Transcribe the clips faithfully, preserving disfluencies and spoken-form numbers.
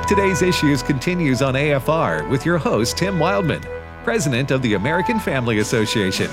Today's Issues continues on A F R with your host, Tim Wildman, President of the American Family Association.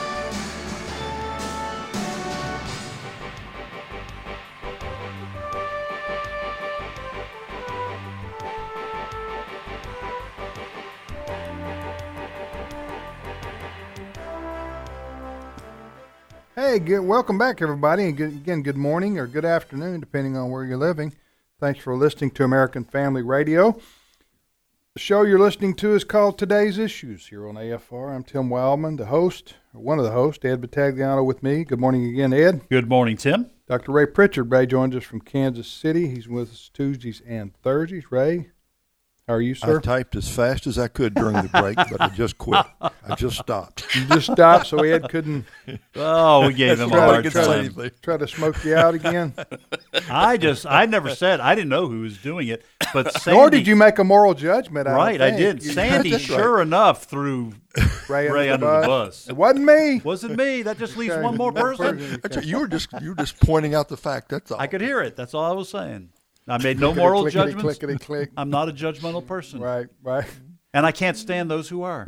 Hey, good, welcome back, everybody, and good, again, good morning or good afternoon, depending on where you're living. Thanks for listening to American Family Radio. The show you're listening to is called Today's Issues here on A F R. I'm Tim Wildman, the host, or one of the hosts, Ed Battagliano with me. Good morning again, Ed. Good morning, Tim. Doctor Ray Pritchard. Ray joins us from Kansas City. He's with us Tuesdays and Thursdays. Ray, how are you, sir? I typed as fast as I could during the break, but I just quit. I just stopped. You just stopped so Ed couldn't Oh, we gave him a hard try, time. try to smoke you out again? I just, I never said, I didn't know who was doing it, but Sandy. Nor did you make a moral judgment. I Right, don't I think. did. You- Sandy, That's sure right. enough, threw Ray, Ray under the bus. It wasn't me. Wasn't me. That just leaves Okay, one more one person. person. That's right. You were just you were just pointing out the fact. That's all. I could hear it. That's all I was saying. I made no Clickety, moral clickety, judgments. clickety, click. I'm not a judgmental person. Right, right. And I can't stand those who are.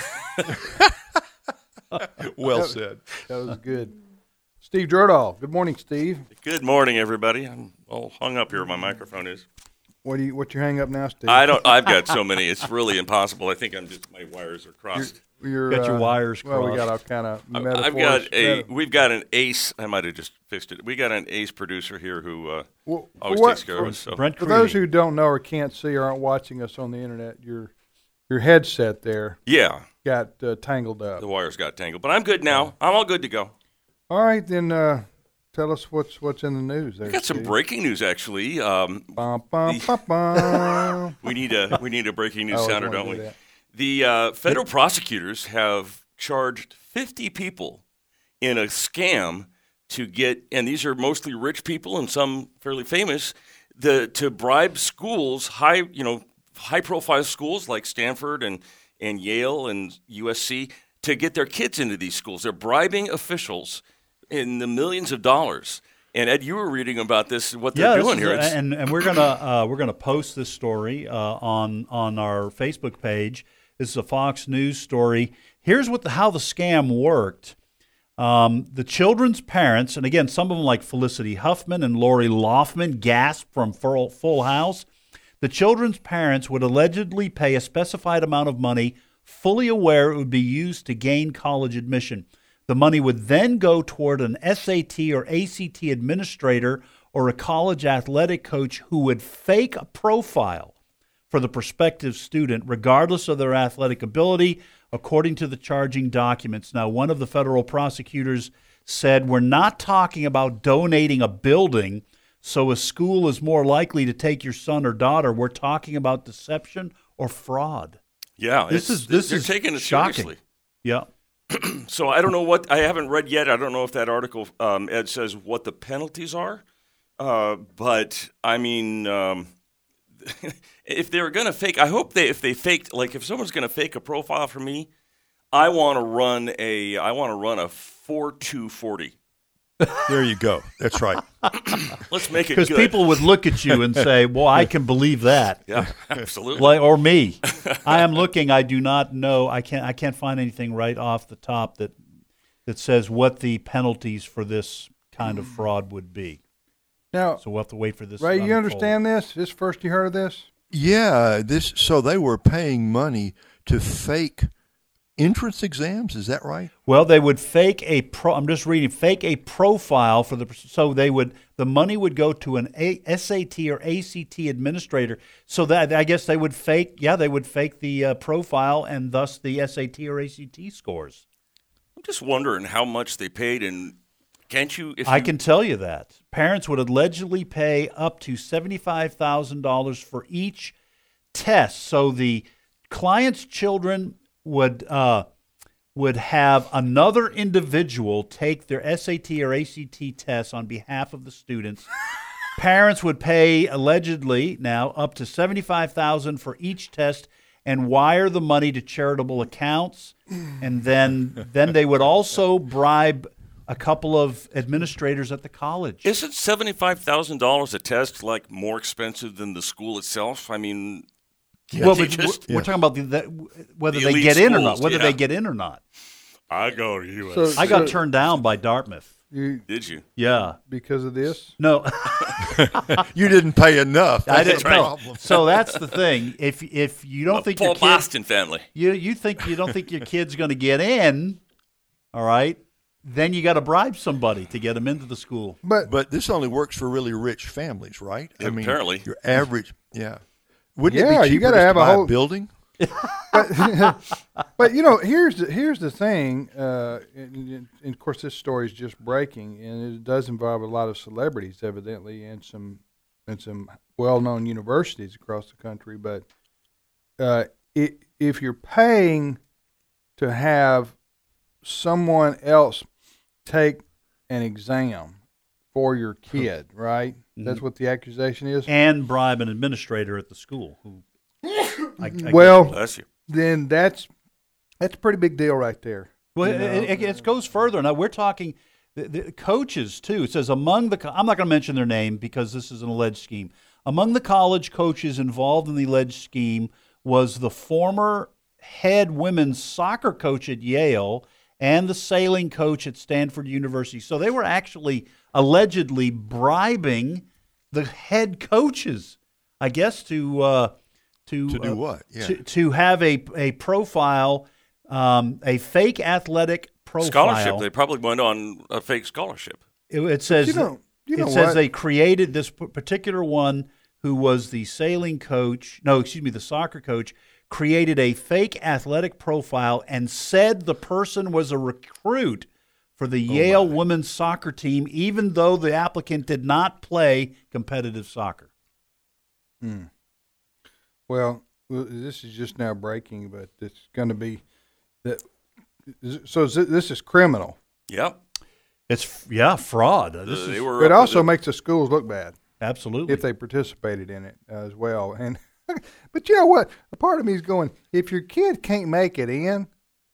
Well said. That was good. Steve Jordahl. Good morning, Steve. Good morning, everybody. I'm all hung up here where my microphone is. What do you? What you hang up now, Steve? I don't. I've got so many. It's really impossible. I think I'm just my wires are crossed. You're, Got your wires Well, we got crossed. all kind of I- metaphors. I've got a. Meta- We've got an ace. I might have just fixed it. We got an ace producer here who uh, Well, for always what- takes care of us. So Brent For those Creedy. who don't know or can't see or aren't watching us on the internet, your your headset there yeah, got uh, tangled up. the wires got tangled, but I'm good now. I'm all good to go. All right, then uh, tell us what's what's in the news there. I got some Steve. breaking news actually. Um, Bum, bum, bum, bum. we need a we need a breaking news I always sounder, wanna don't do we? that. The uh, federal prosecutors have charged fifty people in a scam to get, and these are mostly rich people and some fairly famous, the to bribe schools, high you know high profile schools like Stanford and and Yale and U S C, to get their kids into these schools. They're bribing officials in the millions of dollars. And Ed, you were reading about this, what they're Yeah, this doing is here. a- It's- and and we're gonna uh, we're gonna post this story uh, on on our Facebook page. This is a Fox News story. Here's what the, how the scam worked. Um, the children's parents, and again, some of them like Felicity Huffman and Lori Loughlin, gasped from Full, Full House. The children's parents would allegedly pay a specified amount of money, fully aware it would be used to gain college admission. The money would then go toward an S A T or A C T administrator or a college athletic coach who would fake a profile for the prospective student, regardless of their athletic ability, according to the charging documents. Now, one of the federal prosecutors said, we're not talking about donating a building so a school is more likely to take your son or daughter. We're talking about deception or fraud. yeah, This it's- is this they're is taking it shocking. seriously. Yeah. So I don't know what I haven't read yet. I don't know if that article um, Ed says what the penalties are, uh, but I mean, um, if they were going to fake, I hope they if they faked like if someone's going to fake a profile for me, I want to run a I want to run a four two forty. There you go. That's right. Let's make it Because good. people would look at you and say, well, I can believe that. yeah, absolutely. Like, or me. I am looking. I do not know. I can't. I can't find anything right off the top that that says what the penalties for this kind of fraud would be. Now, So we'll have to wait for this. to Ray, you unfold. understand this? This first you heard of this? Yeah. This. So they were paying money to fake entrance exams. Is that right? Well, they would fake a pro. I'm just reading. Fake a profile for the. So they would. The money would go to an a, S A T or A C T administrator. So that I guess they would fake. Yeah, they would fake the uh, profile and thus the S A T or A C T scores. I'm just wondering how much they paid, and can't you? If I you, can tell you that parents would allegedly pay up to seventy-five thousand dollars for each test. So the client's children would uh, would have another individual take their S A T or A C T tests on behalf of the students. Parents would pay allegedly now up to seventy-five thousand dollars for each test and wire the money to charitable accounts, and then then they would also bribe a couple of administrators at the college. Isn't seventy-five thousand dollars a test like more expensive than the school itself? I mean, well, they but just, we're, we're talking about the, the, whether The they elite get in or schools, not. Whether yeah. they get in or not. I go to U S. So- I got turned down by Dartmouth. You, Did you? Yeah. because of this? No. You didn't pay enough. I That's didn't the know. problem. So that's the thing. If if you don't A think Paul your kid, Boston family. you you think you don't think your kid's going to get in, all right, then you got to bribe somebody to get them into the school. But But this only works for really rich families, right? I mean, Apparently. your average, yeah. Wouldn't Yeah, it be you cheaper gotta just have to a buy whole- building? but you know, here's the here's the thing. Uh, and, and of course, this story is just breaking, and it does involve a lot of celebrities, evidently, and some and some well-known universities across the country. But uh, it, if you're paying to have someone else take an exam for your kid, right? That's what the accusation is. And bribe an administrator at the school. Who, I, I Well, Bless you. then that's that's a pretty big deal right there. Well, You know? it, it, it goes further. Now we're talking the, the coaches too. It says among the. co- I'm not going to mention their name because this is an alleged scheme. Among the college coaches involved in the alleged scheme was the former head women's soccer coach at Yale and the sailing coach at Stanford University. So they were actually allegedly bribing the head coaches, I guess, to uh, to To do uh, what? Yeah. to, to have a a profile. Um, a fake athletic profile. Scholarship. They probably went on a fake scholarship. It, it says You know- you know it says what? they created this p- particular one who was the sailing coach. No, excuse me, the soccer coach created a fake athletic profile and said the person was a recruit for the Yale women's soccer team, even though the applicant did not play competitive soccer. Well, well, this is just now breaking, but it's going to be that. So is it- this is criminal. Yep. It's yeah, fraud. This Uh, they is were It up also with makes the schools look bad absolutely. if they participated in it as well. And but you know what? A part of me is going, if your kid can't make it in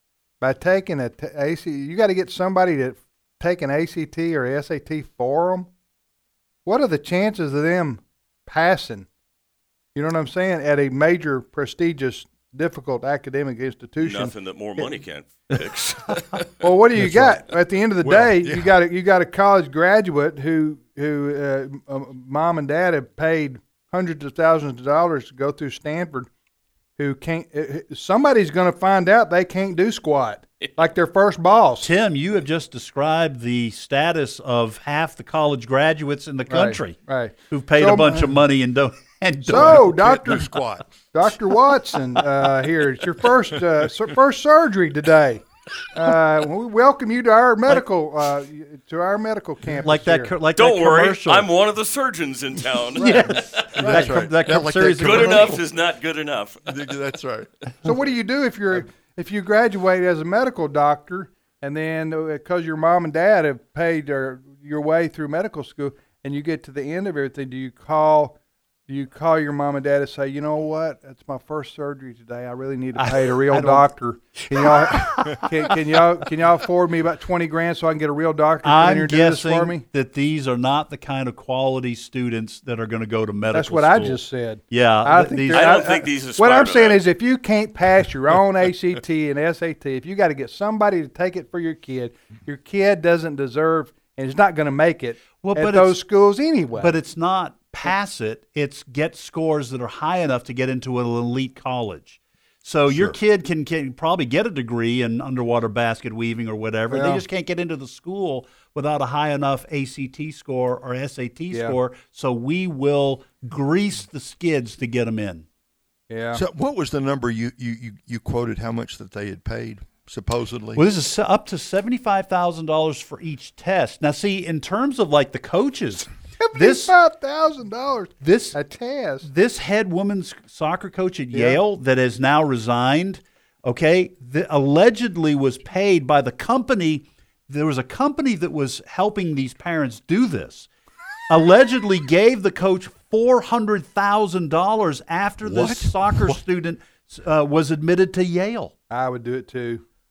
by taking a t- A C, you got to get somebody to take an A C T or S A T for them. What are the chances of them passing? You know what I'm saying? At a major, prestigious, difficult academic institution. nothing that more money can't fix. Well, what do you got at the end of the Well, day? yeah. You got a, you got a college graduate who who uh, um, mom and dad have paid hundreds of thousands of dollars to go through Stanford. Who can't? Uh, somebody's going to find out they can't do squat like their first boss. Tim, you have just described the status of half the college graduates in the country right. who've paid So, a bunch of money and don't. And So, don't Doctor Squat. Doctor Watson, uh, here it's your first uh, sur- first surgery today. Uh, we welcome you to our medical uh, to our medical campus. like that, here. co- like Don't that worry, commercial. I'm one of the surgeons in town. yes, that, That's com- right. that Yeah, com- like series that of Good commercials. enough is not good enough. That's right. So what do you do if you're if you graduate as a medical doctor and then because your mom and dad have paid their, your way through medical school and you get to the end of everything? Do you call do you call your mom and dad and say, you know what, that's my first surgery today. I really need to pay a real I don't- doctor. Can y'all can, can y'all can y'all afford me about twenty grand so I can get a real doctor to come in I'm here and do this for guessing me? that these are not the kind of quality students that are going to go to medical That's what I school. just said. Yeah, I th- think these- they're- I don't think these What aspire I'm to saying that. is, if you can't pass your own A C T and S A T, if you got to get somebody to take it for your kid, your kid doesn't deserve and is not going to make it Well, at but those it's- schools anyway. But it's not pass it, it's get scores that are high enough to get into an elite college. So your kid can, can probably get a degree in underwater basket weaving or whatever. They Yeah. just can't get into the school without a high enough A C T score or S A T Yeah. score. So we will grease the skids to get them in. yeah. So, what was the number you, you, you, you quoted? How much that they had paid supposedly? Well, this is se- up to seventy-five thousand dollars for each test. Now, see, in terms of like the coaches, this five thousand dollars this a test. this head women's soccer coach at Yale that has now resigned, okay, the, allegedly was paid by the company. There was a company that was helping these parents do this. Allegedly gave the coach four hundred thousand dollars after this What? soccer student uh, was admitted to Yale. I would do it too.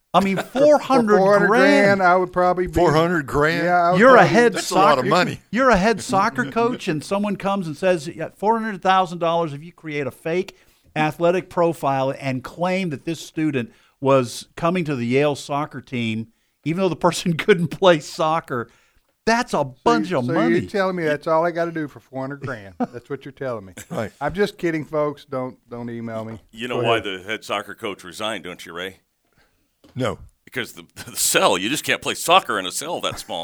I mean, four hundred four hundred grand. grand, I would probably be Four hundred grand. Yeah, I would You're a probably- head That's a soccer. lot of money. You're a head soccer coach, and someone comes and says, yeah, four hundred thousand dollars if you create a fake athletic profile and claim that this student was coming to the Yale soccer team, even though the person couldn't play soccer. That's a bunch so, of so money. you're telling me that's all I got to do for four hundred grand? That's what you're telling me. Right. I'm just kidding, folks. Don't don't email me. You know Go why ahead. the head soccer coach resigned, don't you, Ray? No. Because the, the cell, you just can't play soccer in a cell that small.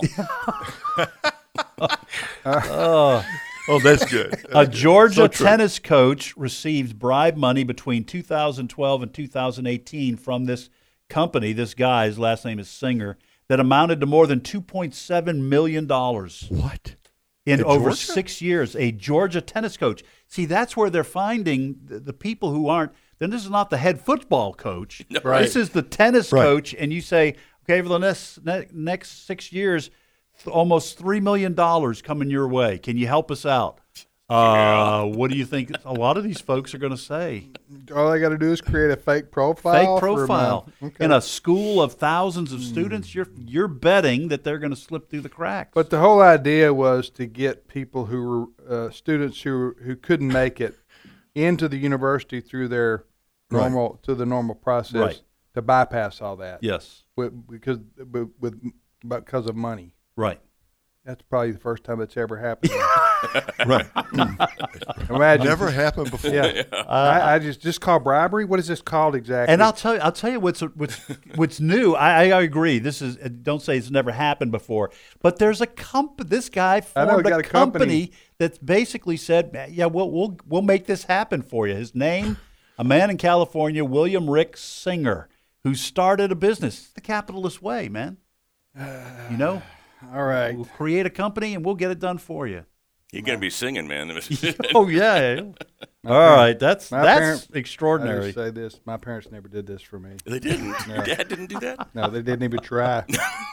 Oh, that's good. A Georgia So true. tennis coach received bribe money between two thousand twelve and two thousand eighteen from this company, this guy, his last name is Singer, that amounted to more than two point seven million dollars What? in In over Georgia? six years. A Georgia tennis coach. See, that's where they're finding the, the people who aren't. Then this is not the head football coach. Right. This is the tennis Right. coach, and you say, okay, for the next ne- next six years, th- almost three million dollars coming your way. Can you help us out? Uh, what do you think a lot of these folks are going to say? All I got to do is create a fake profile. Fake for profile my- okay. in a school of thousands of students. You're you're betting that they're going to slip through the cracks. But the whole idea was to get people who were uh, students who who couldn't make it into the university through their Right. normal through the normal process Right. to bypass all that. yes, With, because with, with because of money. right. That's probably the first time it's ever happened. Right. Imagine. Never happened before. Yeah. I, I just just call bribery. What is this called exactly? And I'll tell you, I'll tell you what's what's what's new. I, I agree. This is don't say it's never happened before, but there's a comp. This guy I know, formed he a, got a company, company. that's basically said, "Yeah, we'll we'll we'll make this happen for you." His name, a man in California, William Rick Singer, who started a business the capitalist way, man. You know, all right. we'll create a company and we'll get it done for you. You're going to be singing, man. Oh yeah. All right, that's My that's parent- I extraordinary. just say this: my parents never did this for me. They didn't. Your dad didn't do that? No, they didn't even try.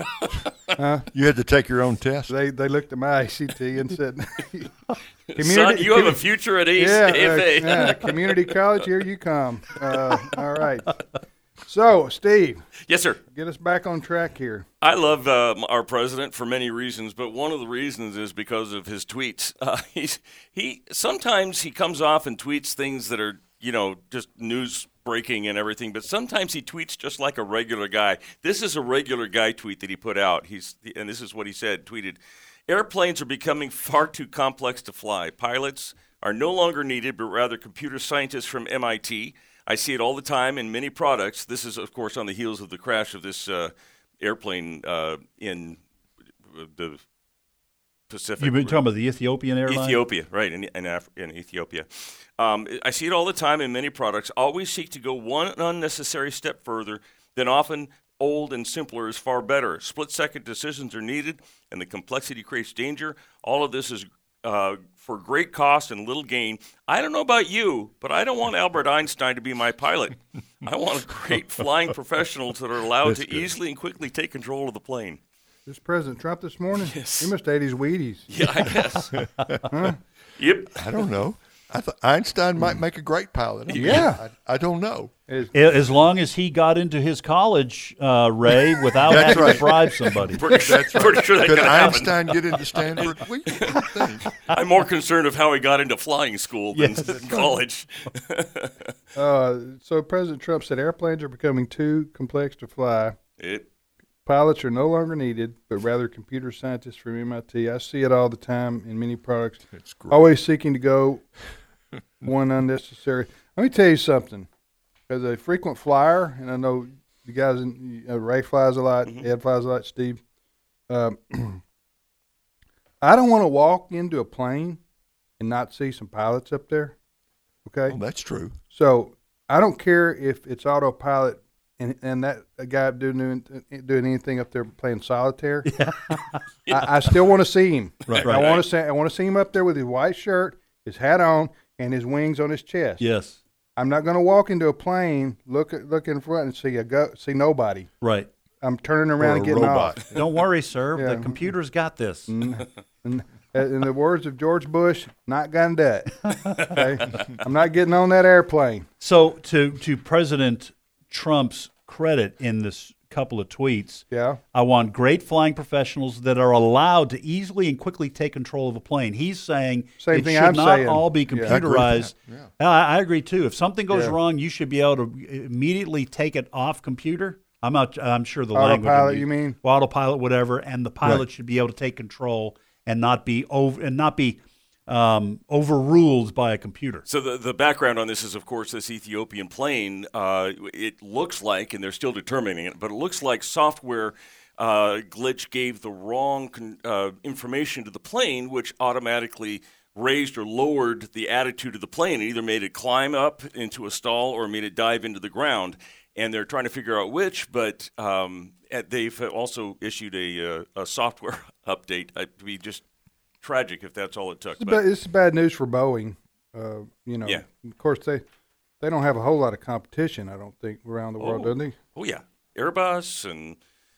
You had to take your own test. They they looked at my A C T and said, Son, you have a future at Ace yeah, A F A. uh, yeah, community college. Here you come. Uh, all right. So, Steve, Yes, sir. get us back on track here. I love uh, our president for many reasons, but one of the reasons is because of his tweets. Uh, he's, he sometimes he comes off and tweets things that are, you know, just news breaking and everything, but sometimes he tweets just like a regular guy. This is a regular guy tweet that he put out. He's and this is what he said, tweeted, "Airplanes are becoming far too complex to fly. Pilots are no longer needed, but rather computer scientists from M I T. I see it all the time in many products." This is, of course, on the heels of the crash of this uh, airplane uh, in the Pacific. You've been talking about the Ethiopian airline. Ethiopia, right, in, in, Af- in Ethiopia. Um, I see it all the time in many products. Always seek to go one unnecessary step further, then often old and simpler is far better. Split-second decisions are needed, and the complexity creates danger. All of this is uh, for great cost and little gain. I don't know about you, but I don't want Albert Einstein to be my pilot. I want great flying professionals that are allowed That's to good. easily and quickly take control of the plane. This President Trump this morning? Yes. He must have ate his Wheaties. Yeah, I guess. Yep. I don't know. I thought Einstein might make a great pilot. I mean, Yeah. I, I don't know. Is- As long as he got into his college, uh, Ray, without That's having right. to bribe somebody. Pretty, pretty sure that Could could happen. Einstein get into Stanford? We don't think. I'm more concerned of how he got into flying school than college. uh, so President Trump said airplanes are becoming too complex to fly. It, Pilots are no longer needed, but rather computer scientists from M I T. I see it all the time in many products. It's great. Always seeking to go one unnecessary. Let me tell you something. As a frequent flyer, and I know the guys, in, uh, Ray flies a lot, Ed flies a lot, Steve. Um, I don't want to walk into a plane and not see some pilots up there. Okay? Well, that's true. So I don't care if it's autopilot and, and that a guy doing doing anything up there playing solitaire. I, I still want to see him. Right. I want to see. I want to see him up there with his white shirt, his hat on, and his wings on his chest. Yes, I'm not going to walk into a plane, look at, look in front, and see a go, see nobody. right. I'm turning around Or and a getting robot. off. Don't worry, sir. Yeah. The computer's got this. And in the words of George Bush, not gonna do it. Okay? I'm not getting on that airplane. So, to to President Trump's credit in this couple of tweets. Yeah. I want great flying professionals that are allowed to easily and quickly take control of a plane. He's saying Same it thing should I'm not saying. all be Yeah. I agree with computerized. that. Yeah. I, I agree too. If something goes Yeah. wrong, you should be able to immediately take it off computer. I'm not. I'm sure the language. Autopilot, would be- you mean? autopilot, whatever, and the pilot Right. should be able to take control and not be over and not be um, overruled by a computer. So the the background on this is, of course, this Ethiopian plane. Uh, it looks like, and they're still determining it, but it looks like software uh, glitch gave the wrong con- uh, information to the plane, which automatically raised or lowered the attitude of the plane. It either made it climb up into a stall or made it dive into the ground. And they're trying to figure out which, but um, they've also issued a, uh, a software update. It'd be just tragic if that's all it took. It's, But, ba- it's bad news for Boeing. Uh, you know, Yeah. of course they they don't have a whole lot of competition. I don't think around the world, Oh. do they? oh yeah, Airbus and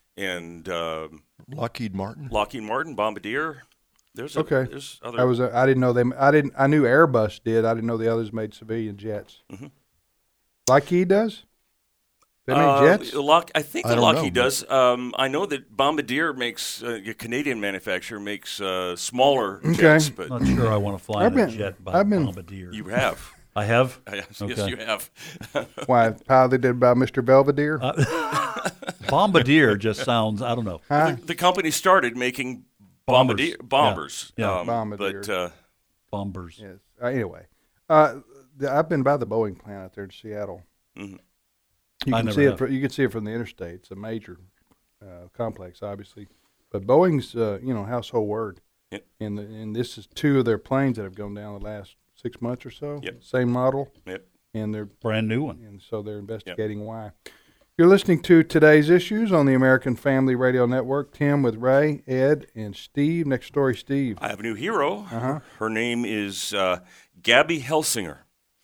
and um Lockheed Martin. Lockheed Martin, Bombardier. There's a, Okay. There's other. I was uh, I didn't know they. I didn't. I knew Airbus did. I didn't know the others made civilian jets. Mhm. Lockheed does. They make Uh, jets. Lock, I think I that don't Lockheed know. does. Um, I know that Bombardier makes uh, a Canadian manufacturer makes uh, smaller Okay. jets, but Not sure I want to fly I've in a been- jet by I've been- Bombardier. you have. I have. yes, Okay. you have. Why piloted by Mister Belvedere? Uh, Bombardier just sounds. I don't know. Huh? the company started making Bombers. Bombardier bombers. Yeah. Yeah. Um, Bombardier. But uh, Bombers. Yes. Uh, anyway, uh, the, I've been by the Boeing plant out there in Seattle. Mhm. You I can never see have. it. Fr- you can see it from the interstate. It's a major uh, complex, obviously, but Boeing's uh, you know household word. Yep. And the, and this is two of their planes that have gone down the last six months or so. Yep. Same model, Yep. and they're Brand new one. and so they're investigating why. You're listening to Today's Issues on the American Family Radio Network. Tim with Ray, Ed, and Steve. Next story, Steve. I have a new hero. Uh-huh. Her name is uh, Gabby Helsinger.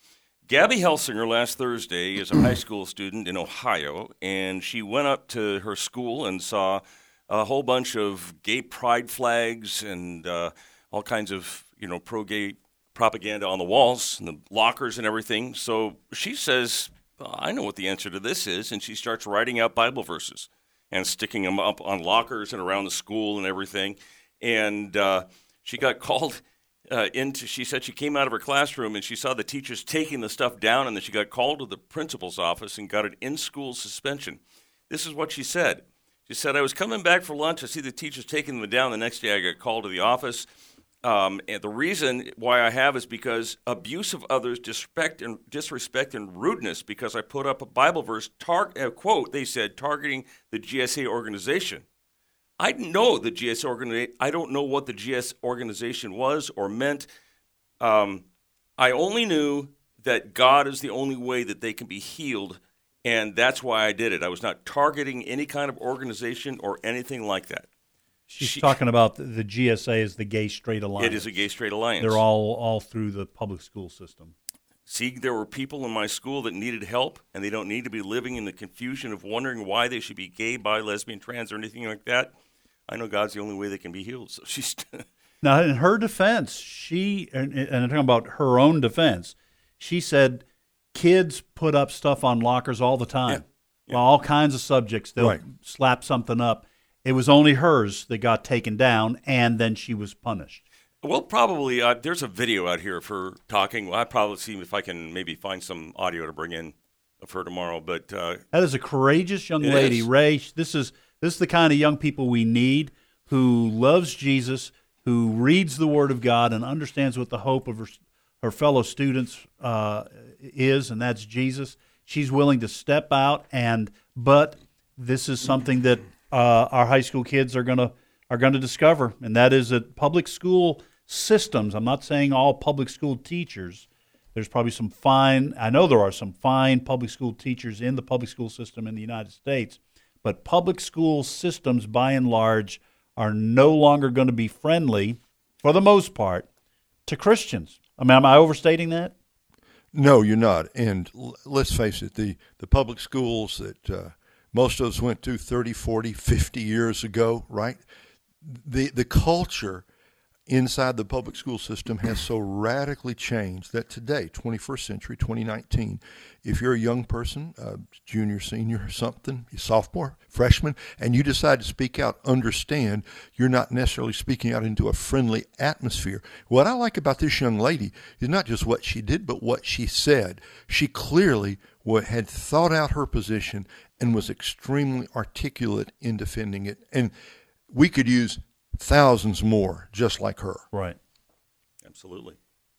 Gabby Helsinger last Thursday is a high school student in Ohio, and she went up to her school and saw a whole bunch of gay pride flags and uh, all kinds of, you know, pro-gay propaganda on the walls and the lockers and everything. So she says, I know what the answer to this is, and she starts writing out Bible verses and sticking them up on lockers and around the school and everything. And uh, she got called uh, into, she said she came out of her classroom and she saw the teachers taking the stuff down, and then she got called to the principal's office and got an in-school suspension. This is what she said. She said, I was coming back for lunch. I see the teachers taking them down. The next day I got called to the office. Um, and the reason why I have is because abuse of others, disrespect and disrespect and rudeness, because I put up a Bible verse, tar- uh, quote, they said, targeting the G S A organization. I didn't know the G S organization. I don't know what the G S organization was or meant. Um, I only knew that God is the only way that they can be healed, and that's why I did it. I was not targeting any kind of organization or anything like that. She's She- talking about the, the G S A is the Gay Straight Alliance. It is a gay-straight alliance. They're all all through the public school system. See, there were people in my school that needed help, and they don't need to be living in the confusion of wondering why they should be gay, bi, lesbian, trans, or anything like that. I know God's the only way they can be healed. So she's Now, in her defense, she and, and I'm talking about her own defense. She said kids put up stuff on lockers all the time, Yeah. Well, all kinds of subjects. They'll Right. slap something up. It was only hers that got taken down, and then she was punished. well, probably. Uh, there's a video out here of her talking. Well, I'll probably see if I can maybe find some audio to bring in of her tomorrow. But uh, That is a courageous young It lady, is. Ray. This is this is the kind of young people we need, who loves Jesus, who reads the Word of God, and understands what the hope of her, her fellow students uh, is, and that's Jesus. She's willing to step out, and but this is something that uh, our high school kids are gonna are gonna discover, and that is that public school systems. I'm not saying all public school teachers. There's probably some fine, I know there are some fine public school teachers in the public school system in the United States, but public school systems, by and large, are no longer going to be friendly, for the most part, to Christians. I mean, am I overstating that? No, you're not. And l- let's face it, the, the public schools that uh, most of us went to thirty, forty, fifty years ago, right? The the culture inside the public school system has so radically changed that today, twenty-first century, twenty nineteen, if you're a young person, uh, junior, senior, or something, sophomore, freshman, and you decide to speak out, understand you're not necessarily speaking out into a friendly atmosphere. What I like about this young lady is not just what she did, but what she said. She clearly had thought out her position and was extremely articulate in defending it. And we could use thousands more just like her. Right. Absolutely.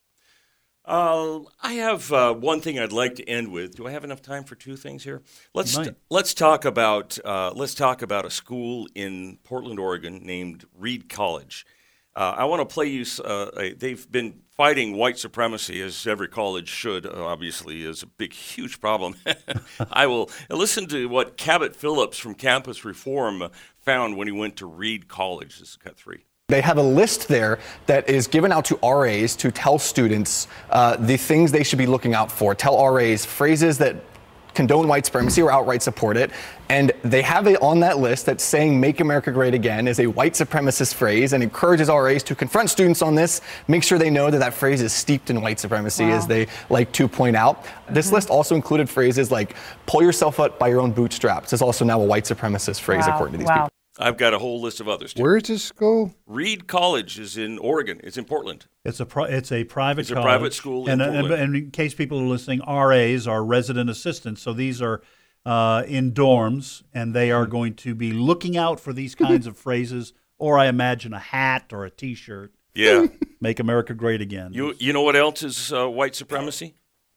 Uh, I have uh, one thing I'd like to end with. Do I have enough time for two things here? Let's Right. let's talk about uh, let's talk about a school in Portland, Oregon named Reed College. Uh, I want to play you. Uh, a, they've been fighting white supremacy, as every college should. Uh, obviously, is a big, huge problem. I will listen to what Cabot Phillips from Campus Reform found when he went to Reed College. This is cut three. They have a list there that is given out to R As to tell students uh, the things they should be looking out for. Tell R As phrases that condone white supremacy or outright support it. And they have it on that list that's saying "Make America Great Again" is a white supremacist phrase and encourages R As to confront students on this, make sure they know that that phrase is steeped in white supremacy, wow. as they like to point out. Mm-hmm. This list also included phrases like "pull yourself up by your own bootstraps" is also now a white supremacist phrase, wow. according to these wow. people. I've got a whole list of others, too. Where is this school? Reed College is in Oregon. It's in Portland. It's a pri- it's a private It's a college. private school in and, and, Portland. and in case people are listening, R As are resident assistants. So these are uh, in dorms, and they are going to be looking out for these kinds of phrases, or I imagine a hat or a T-shirt. Yeah. Make America Great Again. You you know what else is uh, white supremacy?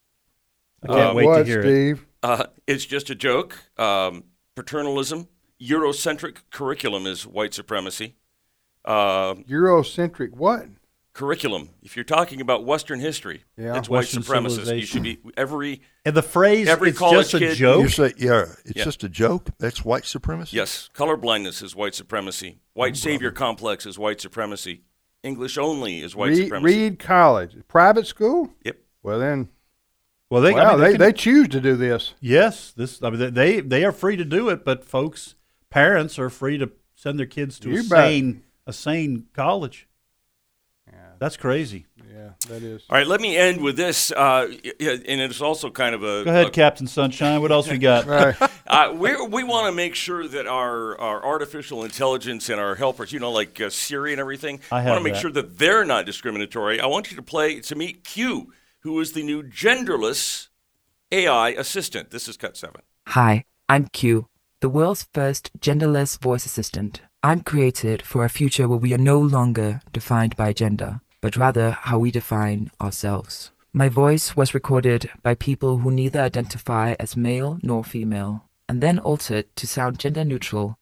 I can't Uh, wait what, to hear it. Steve? Uh, it's just a joke. Um, paternalism. Eurocentric curriculum is white supremacy. Uh, Eurocentric what? curriculum. If you're talking about Western history, Yeah. it's white Western supremacist. You civilization. should be every And the phrase, Every it's college just a kid- joke. You say, yeah, it's Yeah. just a joke? That's white supremacy? yes. Colorblindness is white supremacy. White savior complex is white supremacy. English only is white Reed, supremacy. Reed College, private school. Yep. Well then, Well, they, wow, I mean, they, can- they choose to do this. yes, this I mean, they they are free to do it, but folks, parents are free to send their kids to You a bet. sane a sane college. That's crazy. Yeah, that is. All right, let me end with this, uh, y- y- and it's also kind of a. Go ahead, a- Captain Sunshine. What else we got? Right. Uh, we we want to make sure that our, our artificial intelligence and our helpers, you know, like uh, Siri and everything, I have want to make that. sure that they're not discriminatory. I want you to play to meet Q, who is the new genderless A I assistant. This is cut seven. Hi, I'm Q, the world's first genderless voice assistant. I'm created for a future where we are no longer defined by gender, but rather how we define ourselves. My voice was recorded by people who neither identify as male nor female, and then altered to sound gender neutral.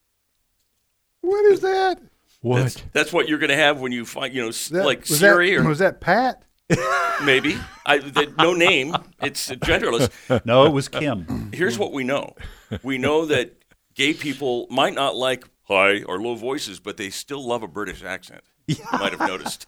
What is that? What? That's, that's what you're going to have when you find, you know, s- That- like was Siri that, or was that Pat? maybe. I, that, no name. It's genderless. No, it was Kim. Here's what we know. We know that gay people might not like high or low voices, but they still love a British accent. You might have noticed.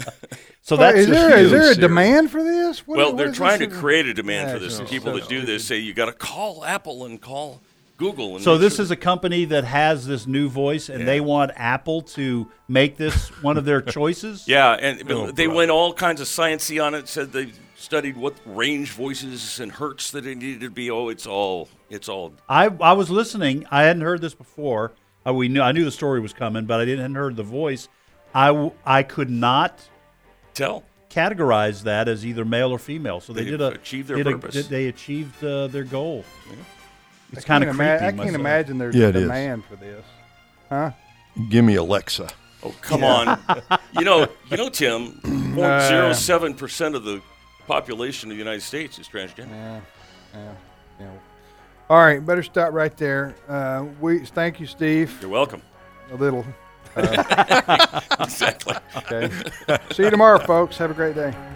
So Wait, that's is just there you, is there a Siri. demand for this? What, well, what they're is trying to this? create a demand for That's this. And so people that do this stupid. say you got to call Apple and call Google. And So make this sure- is a company that has this new voice, and Yeah. they want Apple to make this one of their choices. Yeah, and Oh, they brother. went all kinds of sciencey on it. Said they studied what range voices and hertz that it needed to be. Oh, it's all it's all. I I was listening. I hadn't heard this before. Uh, we knew I knew the story was coming, but I didn't hadn't heard the voice. I, w- I could not Tell. categorize that as either male or female. So they, They did a achieved their did a- purpose. did- they achieved uh, their goal. It's I kind can't of ima- creepy. I can't myself. imagine there's Yeah, a it is. demand for this. Huh? Give me Alexa. Oh, come on. You know, you know, Tim. zero point zero seven percent of the population of the United States is transgender. Yeah, yeah, yeah. All right, better stop right there. Uh, we thank you, Steve. You're welcome. A little. Exactly. Okay. See you tomorrow, folks. Have a great day.